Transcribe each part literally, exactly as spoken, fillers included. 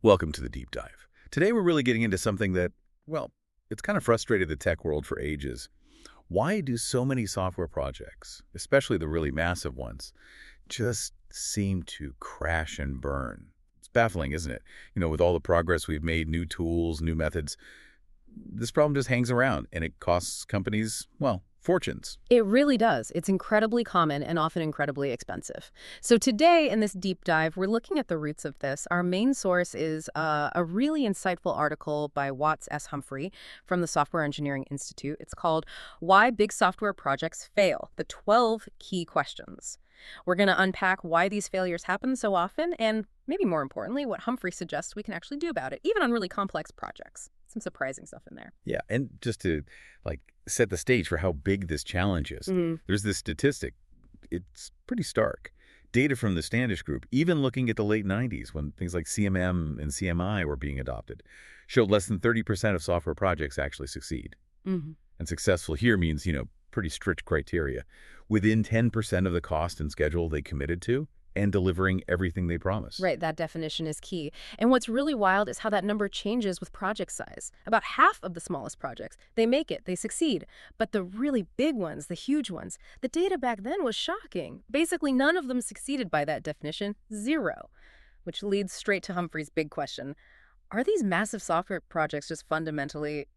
Welcome to the Deep Dive. Today we're really getting into something that, well, it's kind of frustrated the tech world for ages. Why do so many software projects, especially the really massive ones, just seem to crash and burn? It's baffling, isn't it? You know, with all the progress we've made, new tools, new methods, this problem just hangs around and it costs companies, well, fortunes. It really does. It's incredibly common and often incredibly expensive. So today in this deep dive, we're looking at the roots of this. Our main source is uh, a really insightful article by Watts S. Humphrey from the Software Engineering Institute. It's called Why Big Software Projects Fail, the twelve Key Questions. We're going to unpack why these failures happen so often and, maybe more importantly, what Humphrey suggests we can actually do about it, even on really complex projects. Some surprising stuff in there. Yeah, and just to like set the stage for how big this challenge is, Mm-hmm. there's this statistic. It's pretty stark. Data from the Standish Group, even looking at the late nineties when things like C M M and C M I were being adopted, showed less than thirty percent of software projects actually succeed. Mm-hmm. And successful here means, you know, pretty strict criteria. Within ten percent of the cost and schedule they committed to, and delivering everything they promised. Right, that definition is key. And what's really wild is how that number changes with project size. About half of the smallest projects, they make it, they succeed. But the really big ones, the huge ones, the data back then was shocking. Basically, none of them succeeded by that definition, zero. Which leads straight to Humphrey's big question. Are these massive software projects just fundamentally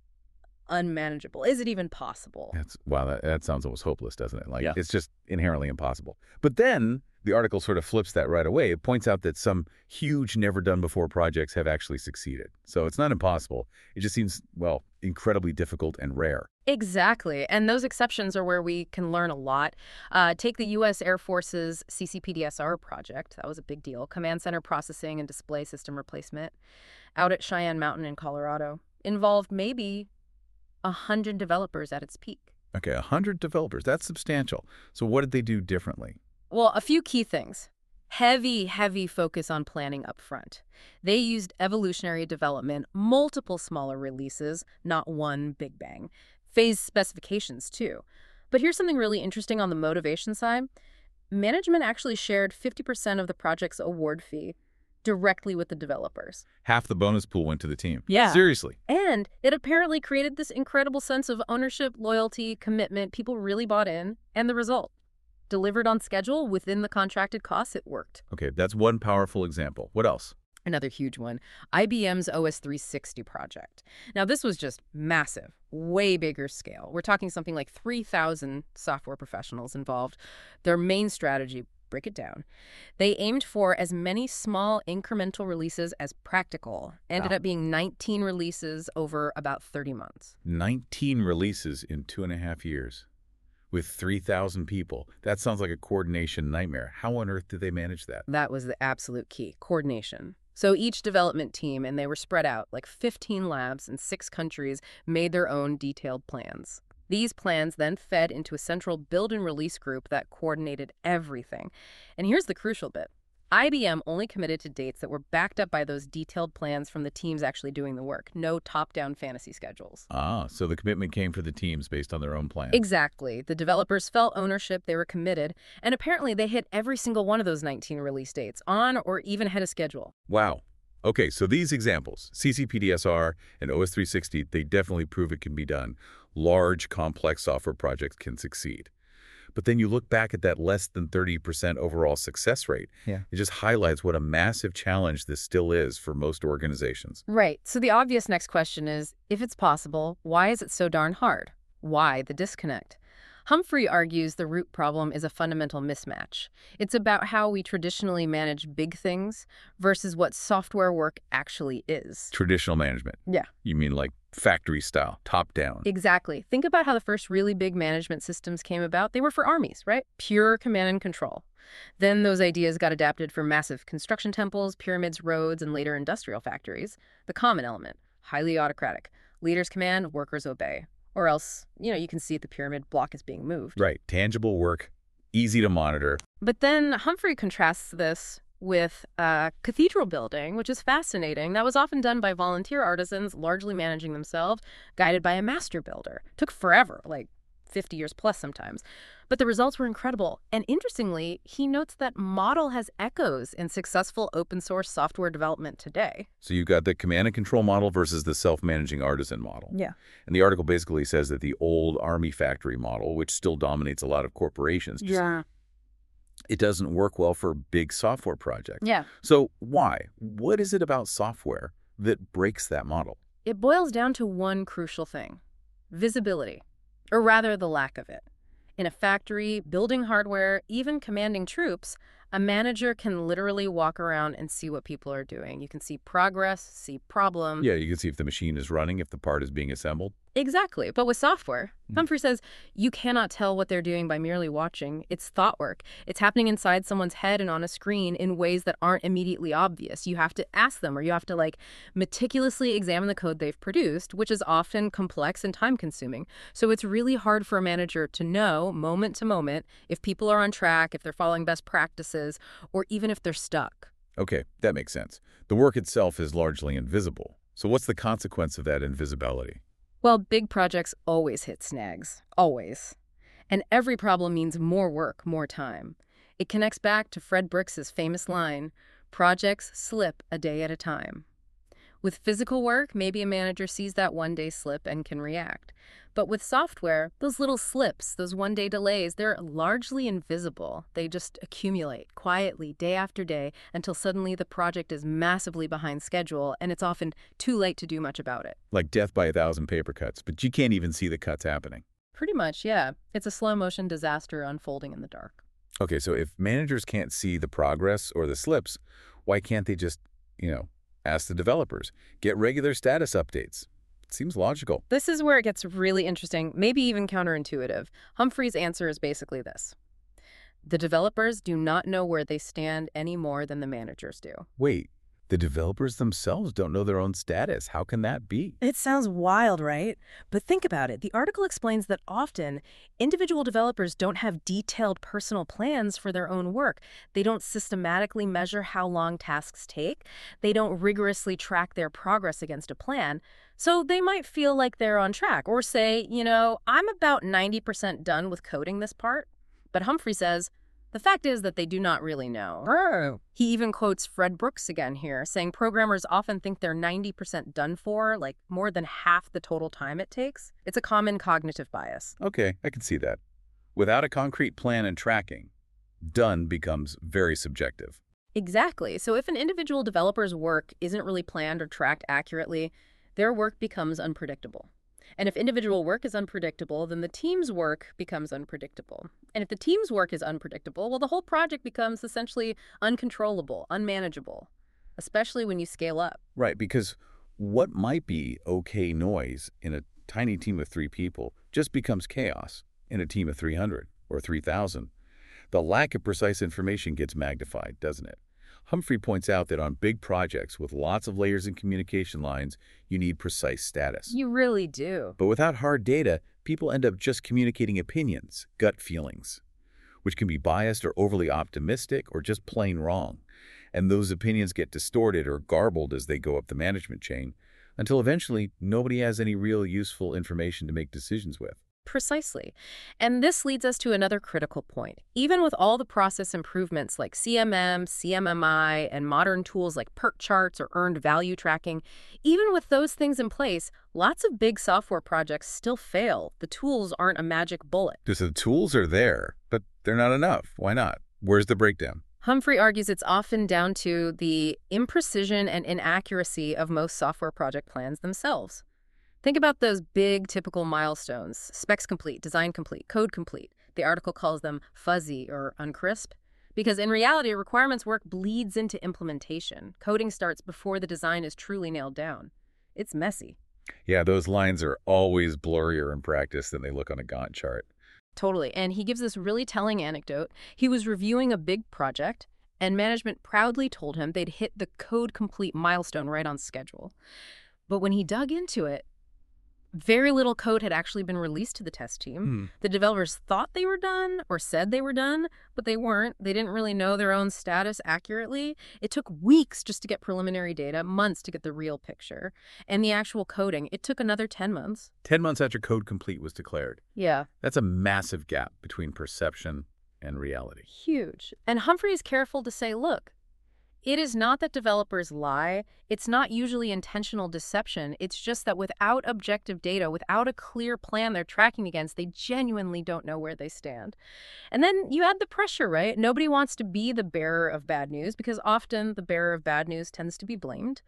unmanageable? Is it even possible? That's wow, that, that sounds almost hopeless, doesn't it? Like, Yeah. It's just inherently impossible. But then the article sort of flips that right away. It points out that some huge, never-done-before projects have actually succeeded. So it's not impossible. It just seems, well, incredibly difficult and rare. Exactly. And those exceptions are where we can learn a lot. Uh, take the U S Air Force's C C P D S R project. That was a big deal. Command Center Processing and Display System Replacement out at Cheyenne Mountain in Colorado. Involved maybe one hundred developers at its peak. Okay, one hundred developers. That's substantial. So what did they do differently? Well, a few key things. Heavy, heavy focus on planning up front. They used evolutionary development, multiple smaller releases, not one big bang. Phase specifications, too. But here's something really interesting on the motivation side. Management actually shared fifty percent of the project's award fee directly with the developers. Half the bonus pool went to the team. Yeah. Seriously. And it apparently created this incredible sense of ownership, loyalty, commitment. People really bought in. And the result? Delivered on schedule within the contracted costs, it worked. Okay, that's one powerful example. What else? Another huge one, I B M's O S three sixty project. Now, this was just massive, way bigger scale. We're talking something like three thousand software professionals involved. Their main strategy, break it down. They aimed for as many small incremental releases as practical. Ended Wow. up being nineteen releases over about thirty months. nineteen releases in two and a half years with three thousand people. That sounds like a coordination nightmare. How on earth did they manage that? That was the absolute key, coordination. So each development team, and they were spread out, like fifteen labs in six countries, made their own detailed plans. These plans then fed into a central build and release group that coordinated everything. And here's the crucial bit. I B M only committed to dates that were backed up by those detailed plans from the teams actually doing the work. No top-down fantasy schedules. Ah, so the commitment came for the teams based on their own plan. Exactly. The developers felt ownership, they were committed, and apparently they hit every single one of those nineteen release dates, on or even ahead of schedule. Wow. Okay, so these examples, C C P D S R and O S three sixty, they definitely prove it can be done. Large, complex software projects can succeed. But then you look back at that less than thirty percent overall success rate. Yeah. It just highlights what a massive challenge this still is for most organizations. Right. So the obvious next question is, if it's possible, why is it so darn hard? Why the disconnect? Humphrey argues the root problem is a fundamental mismatch. It's about how we traditionally manage big things versus what software work actually is. Traditional management. Yeah. You mean like factory style, top down. Exactly. Think about how the first really big management systems came about. They were for armies, right? Pure command and control. Then those ideas got adapted for massive construction temples, pyramids, roads, and later industrial factories. The common element, highly autocratic. Leaders command, workers obey. Or else, you know, you can see the pyramid block is being moved. Right. Tangible work, easy to monitor. But then Humphrey contrasts this with uh, cathedral building, which is fascinating. That was often done by volunteer artisans, largely managing themselves, guided by a master builder. Took forever, like fifty years plus sometimes. But the results were incredible. And interestingly, he notes that model has echoes in successful open source software development today. So you've got the command and control model versus the self-managing artisan model. Yeah. And the article basically says that the old army factory model, which still dominates a lot of corporations, just, Yeah. it doesn't work well for big software projects. Yeah. So why? What is it about software that breaks that model? It boils down to one crucial thing: visibility, or rather the lack of it. In a factory, building hardware, even commanding troops, a manager can literally walk around and see what people are doing. You can see progress, see problems. Yeah, you can see if the machine is running, if the part is being assembled. Exactly. But with software, Mm. Humphrey says you cannot tell what they're doing by merely watching. It's thought work. It's happening inside someone's head and on a screen in ways that aren't immediately obvious. You have to ask them, or you have to like meticulously examine the code they've produced, which is often complex and time consuming. So it's really hard for a manager to know moment to moment if people are on track, if they're following best practices, or even if they're stuck. Okay, that makes sense. The work itself is largely invisible. So what's the consequence of that invisibility? Well, big projects always hit snags. Always. And every problem means more work, more time. It connects back to Fred Brooks's famous line, "Projects slip a day at a time." With physical work, maybe a manager sees that one-day slip and can react. But with software, those little slips, those one-day delays, they're largely invisible. They just accumulate quietly day after day until suddenly the project is massively behind schedule, and it's often too late to do much about it. Like death by a thousand paper cuts, but you can't even see the cuts happening. Pretty much, yeah. It's a slow-motion disaster unfolding in the dark. Okay, so if managers can't see the progress or the slips, why can't they just, you know, ask the developers, get regular status updates? It seems logical. This is where it gets really interesting, maybe even counterintuitive. Humphrey's answer is basically this: the developers do not know where they stand any more than the managers do. Wait, the developers themselves don't know their own status. How can that be? It sounds wild, right? But think about it. The article explains that often individual developers don't have detailed personal plans for their own work. They don't systematically measure how long tasks take. They don't rigorously track their progress against a plan. So they might feel like they're on track or say, you know, I'm about ninety percent done with coding this part. But Humphrey says, the fact is that they do not really know. Oh. He even quotes Fred Brooks again here, saying programmers often think they're ninety percent done for, like more than half the total time it takes. It's a common cognitive bias. Okay, I can see that. Without a concrete plan and tracking, done becomes very subjective. Exactly. So if an individual developer's work isn't really planned or tracked accurately, their work becomes unpredictable. And if individual work is unpredictable, then the team's work becomes unpredictable. And if the team's work is unpredictable, well, the whole project becomes essentially uncontrollable, unmanageable, especially when you scale up. Right, because what might be okay noise in a tiny team of three people just becomes chaos in a team of three hundred or three thousand. The lack of precise information gets magnified, doesn't it? Humphrey points out that on big projects with lots of layers and communication lines, you need precise status. You really do. But without hard data, people end up just communicating opinions, gut feelings, which can be biased or overly optimistic or just plain wrong. And those opinions get distorted or garbled as they go up the management chain, until eventually nobody has any real useful information to make decisions with. Precisely. And this leads us to another critical point. Even with all the process improvements like C M M, C M M I, and modern tools like PERT charts or earned value tracking, even with those things in place, lots of big software projects still fail. The tools aren't a magic bullet. So the tools are there, but they're not enough. Why not? Where's the breakdown? Humphrey argues it's often down to the imprecision and inaccuracy of most software project plans themselves. Think about those big typical milestones: specs complete, design complete, code complete. The article calls them fuzzy or uncrisp, because in reality, requirements work bleeds into implementation. Coding starts before the design is truly nailed down. It's messy. Yeah, those lines are always blurrier in practice than they look on a Gantt chart. Totally. And he gives this really telling anecdote. He was reviewing a big project, and management proudly told him they'd hit the code complete milestone right on schedule. But when he dug into it, Very little code had actually been released to the test team. Hmm. The developers thought they were done or said they were done, but they weren't. They didn't really know their own status accurately. It took weeks just to get preliminary data, months to get the real picture. And the actual coding, it took another ten months. Ten months after code complete was declared. Yeah. That's a massive gap between perception and reality. Huge. And Humphrey is careful to say, look, it is not that developers lie. It's not usually intentional deception. It's just that without objective data, without a clear plan they're tracking against, they genuinely don't know where they stand. And then you add the pressure, right? Nobody wants to be the bearer of bad news because often the bearer of bad news tends to be blamed.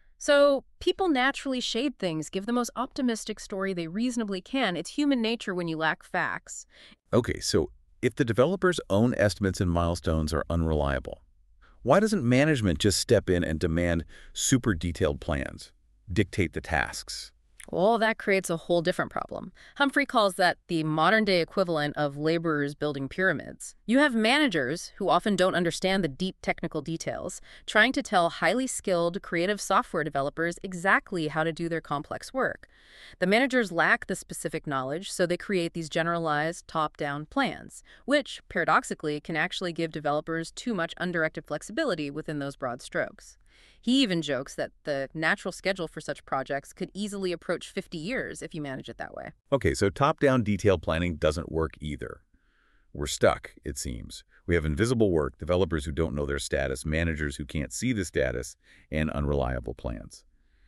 So people naturally shade things, give the most optimistic story they reasonably can. It's human nature when you lack facts. Okay, so if the developer's own estimates and milestones are unreliable, why doesn't management just step in and demand super detailed plans, dictate the tasks? Well, that creates a whole different problem. Humphrey calls that the modern-day equivalent of laborers building pyramids. You have managers, who often don't understand the deep technical details, trying to tell highly skilled, creative software developers exactly how to do their complex work. The managers lack the specific knowledge, so they create these generalized, top-down plans, which, paradoxically, can actually give developers too much undirected flexibility within those broad strokes. He even jokes that the natural schedule for such projects could easily approach fifty years if you manage it that way. Okay, so top-down detailed planning doesn't work either. We're stuck, it seems. We have invisible work, developers who don't know their status, managers who can't see the status, and unreliable plans.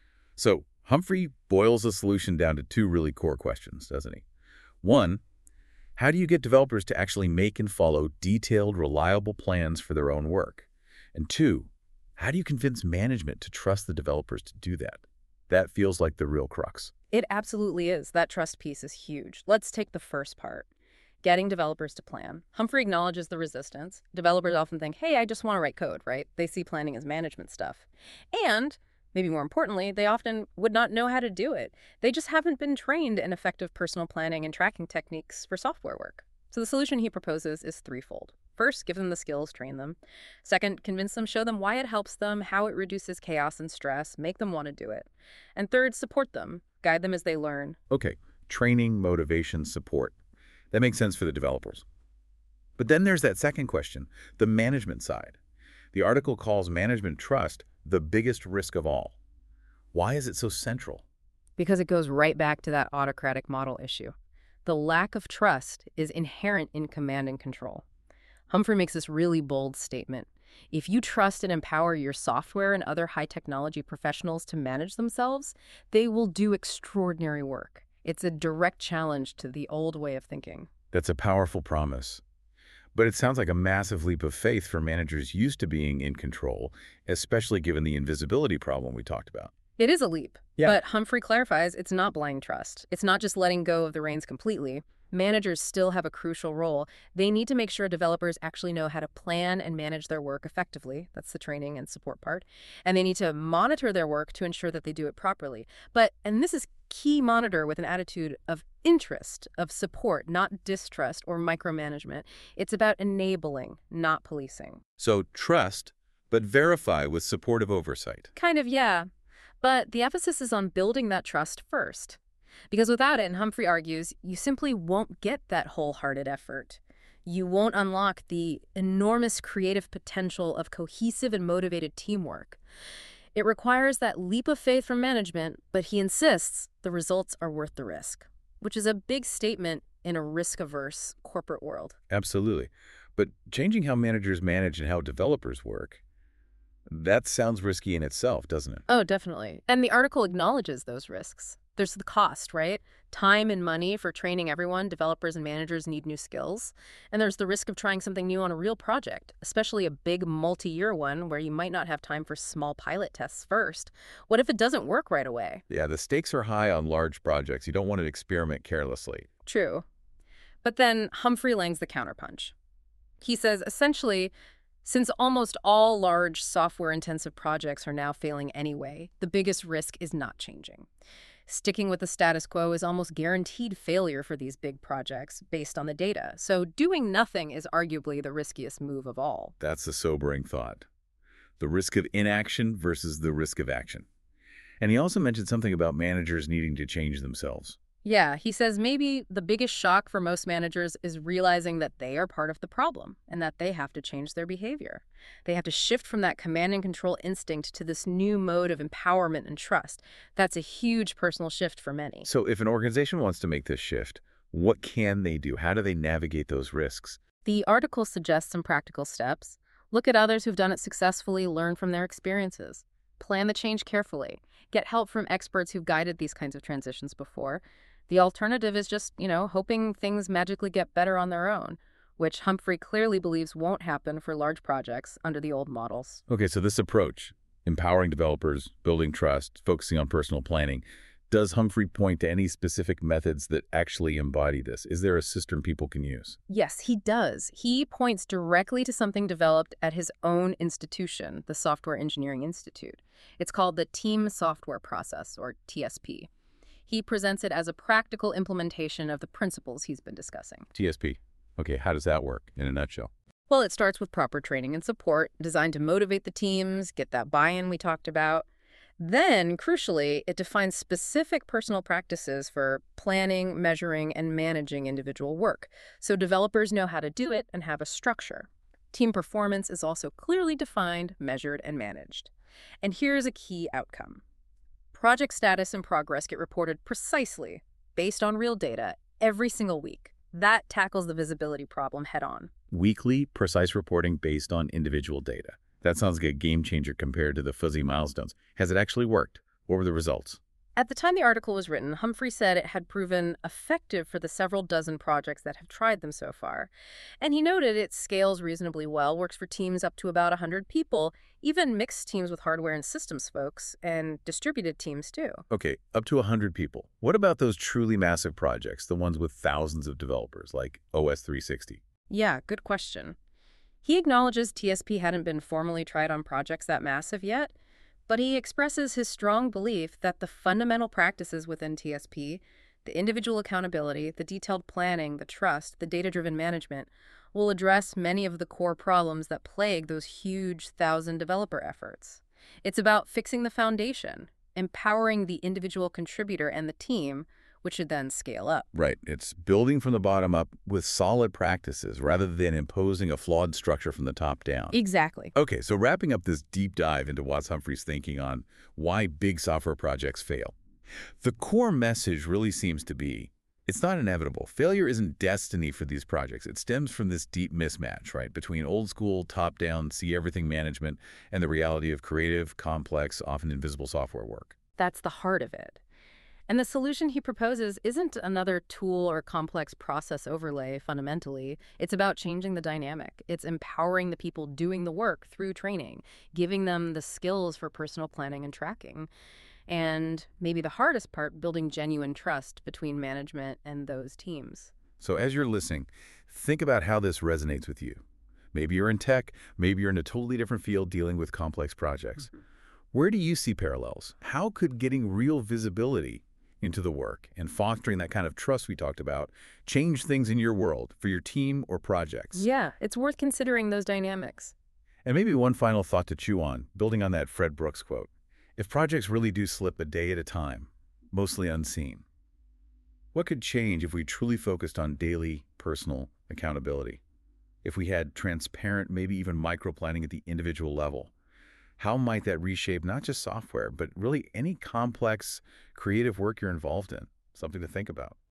So Humphrey boils the solution down to two really core questions, doesn't he? One, how do you get developers to actually make and follow detailed, reliable plans for their own work? And two, how do you convince management to trust the developers to do that? That feels like the real crux. It absolutely is. That trust piece is huge. Let's take the first part. Getting developers to plan. Humphrey acknowledges the resistance. Developers often think, hey, I just want to write code, right? They see planning as management stuff. And, maybe more importantly, they often would not know how to do it. They just haven't been trained in effective personal planning and tracking techniques for software work. So the solution he proposes is threefold. First, give them the skills, train them. Second, convince them, show them why it helps them, how it reduces chaos and stress, make them want to do it. And third, support them, guide them as they learn. Okay, training, motivation, support. That makes sense for the developers. But then there's that second question, the management side. The article calls management trust the biggest risk of all. Why is it so central? Because it goes right back to that autocratic model issue. The lack of trust is inherent in command and control. Humphrey makes this really bold statement. If you trust and empower your software and other high-technology professionals to manage themselves, they will do extraordinary work. It's a direct challenge to the old way of thinking. That's a powerful promise. But it sounds like a massive leap of faith for managers used to being in control, especially given the invisibility problem we talked about. It is a leap. Yeah. But Humphrey clarifies it's not blind trust. It's not just letting go of the reins completely. Managers still have a crucial role. They need to make sure developers actually know how to plan and manage their work effectively. That's the training and support part. And they need to monitor their work to ensure that they do it properly. But, and this is key, monitor with an attitude of interest, of support, not distrust or micromanagement. It's about enabling, not policing. So trust, but verify with supportive oversight. Kind of, yeah. But the emphasis is on building that trust first. Because without it, and Humphrey argues, you simply won't get that wholehearted effort. You won't unlock the enormous creative potential of cohesive and motivated teamwork. It requires that leap of faith from management, but he insists the results are worth the risk, which is a big statement in a risk-averse corporate world. Absolutely. But changing how managers manage and how developers work, that sounds risky in itself, doesn't it? Oh, definitely. And the article acknowledges those risks. There's the cost, right? Time and money for training everyone. Developers and managers need new skills. And there's the risk of trying something new on a real project, especially a big multi-year one where you might not have time for small pilot tests first. What if it doesn't work right away? Yeah, the stakes are high on large projects. You don't want to experiment carelessly. True. But then Humphrey lands the counterpunch. He says, essentially, since almost all large software-intensive projects are now failing anyway, the biggest risk is not changing. Sticking with the status quo is almost guaranteed failure for these big projects based on the data. So doing nothing is arguably the riskiest move of all. That's a sobering thought. The risk of inaction versus the risk of action. And he also mentioned something about managers needing to change themselves. Yeah, he says maybe the biggest shock for most managers is realizing that they are part of the problem and that they have to change their behavior. They have to shift from that command and control instinct to this new mode of empowerment and trust. That's a huge personal shift for many. So if an organization wants to make this shift, what can they do? How do they navigate those risks? The article suggests some practical steps. Look at others who've done it successfully, learn from their experiences. Plan the change carefully. Get help from experts who've guided these kinds of transitions before. The alternative is just, you know, hoping things magically get better on their own, which Humphrey clearly believes won't happen for large projects under the old models. Okay, so this approach, empowering developers, building trust, focusing on personal planning, does Humphrey point to any specific methods that actually embody this? Is there a system people can use? Yes, he does. He points directly to something developed at his own institution, the Software Engineering Institute. It's called the Team Software Process, or T S P. He presents it as a practical implementation of the principles he's been discussing. T S P. Okay, how does that work in a nutshell? Well, it starts with proper training and support, designed to motivate the teams, get that buy-in we talked about. Then, crucially, it defines specific personal practices for planning, measuring, and managing individual work, so developers know how to do it and have a structure. Team performance is also clearly defined, measured, and managed. And here's a key outcome. Project status and progress get reported precisely, based on real data, every single week. That tackles the visibility problem head-on. Weekly, precise reporting based on individual data. That sounds like a game changer compared to the fuzzy milestones. Has it actually worked? What were the results? At the time the article was written, Humphrey said it had proven effective for the several dozen projects that have tried them so far. And he noted it scales reasonably well, works for teams up to about one hundred people, even mixed teams with hardware and systems folks, and distributed teams too. Okay, up to one hundred people. What about those truly massive projects, the ones with thousands of developers, like O S three sixty? Yeah, good question. He acknowledges T S P hadn't been formally tried on projects that massive yet, but he expresses his strong belief that the fundamental practices within T S P, the individual accountability, the detailed planning, the trust, the data-driven management, will address many of the core problems that plague those huge thousand developer efforts. It's about fixing the foundation, empowering the individual contributor and the team, which should then scale up. Right. It's building from the bottom up with solid practices rather than imposing a flawed structure from the top down. Exactly. Okay, so wrapping up this deep dive into Watts Humphrey's thinking on why big software projects fail. The core message really seems to be, it's not inevitable. Failure isn't destiny for these projects. It stems from this deep mismatch, right, between old school, top-down, see-everything management and the reality of creative, complex, often invisible software work. That's the heart of it. And the solution he proposes isn't another tool or complex process overlay, fundamentally. It's about changing the dynamic. It's empowering the people doing the work through training, giving them the skills for personal planning and tracking. And maybe the hardest part, building genuine trust between management and those teams. So as you're listening, think about how this resonates with you. Maybe you're in tech, maybe you're in a totally different field dealing with complex projects. Mm-hmm. Where do you see parallels? How could getting real visibility into the work and fostering that kind of trust we talked about change things in your world for your team or projects? Yeah, it's worth considering those dynamics. And maybe one final thought to chew on, building on that Fred Brooks quote. If projects really do slip a day at a time, mostly unseen, what could change if we truly focused on daily, personal accountability? If we had transparent, maybe even micro-planning at the individual level? How might that reshape not just software, but really any complex, creative work you're involved in? Something to think about.